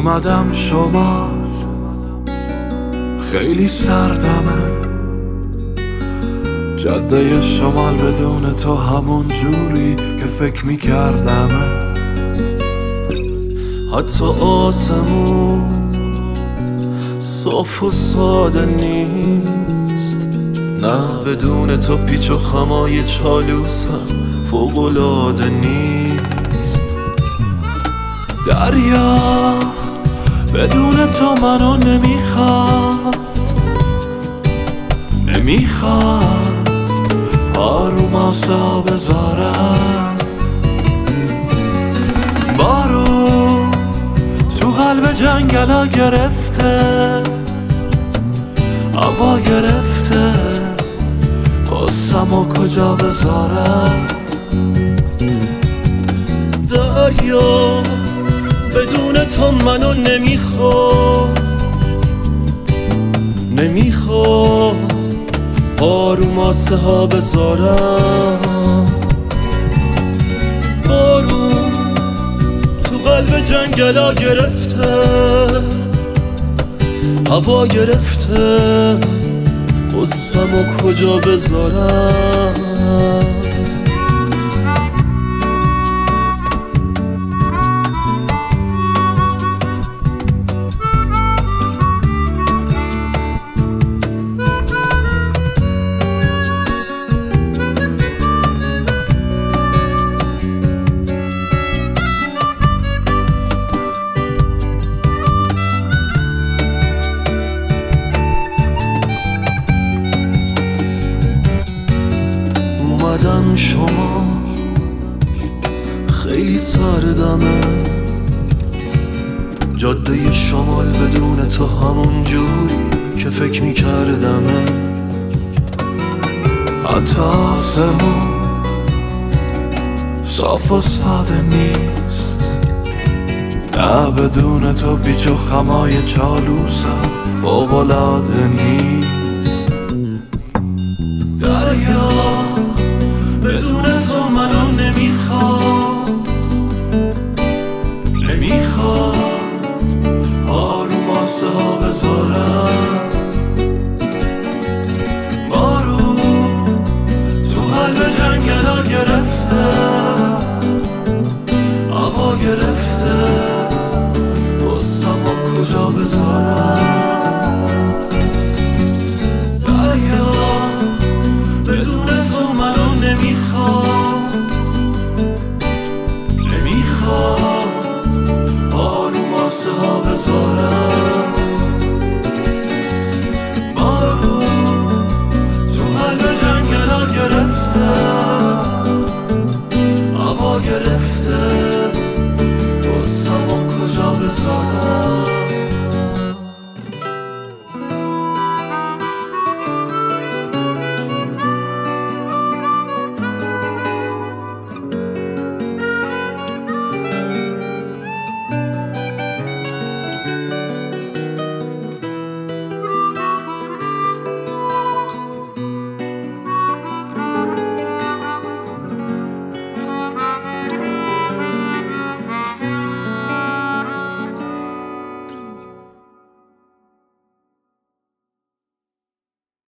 اومدم شمال، خیلی سردمه. جاده شمال بدون تو همون جوری که فکر میکردمه. حتی آسمون صاف و ساده نیست، نه بدون تو پیچ و خمای چالوسم فوق‌العاده نیست. دریا بدون تو منو نمیخواد، پارو ماسه ها بذارم. بارون تو قلب جنگلا گرفته، هوا گرفته، قصه‌مو کجا بذارم. دریا بدون تو منو نمیخواد پارو ماسه ها بذارم. بارون تو قلب جنگلا گرفته، هوا گرفته، قصه‌مو کجا بذارم. اومدم شما خیلی سردمه. جاده شمال بدون تو همون جوری که فکر میکردمه. حتی آسمون صاف و ساده نیست، نه بدون تو پیچ و خمای چالوسم فوق‌العاده نیست. دریا بدون تو منو نمیخواد پارو ماسه ها بذارم. بارون تو قلب جنگلا گرفته،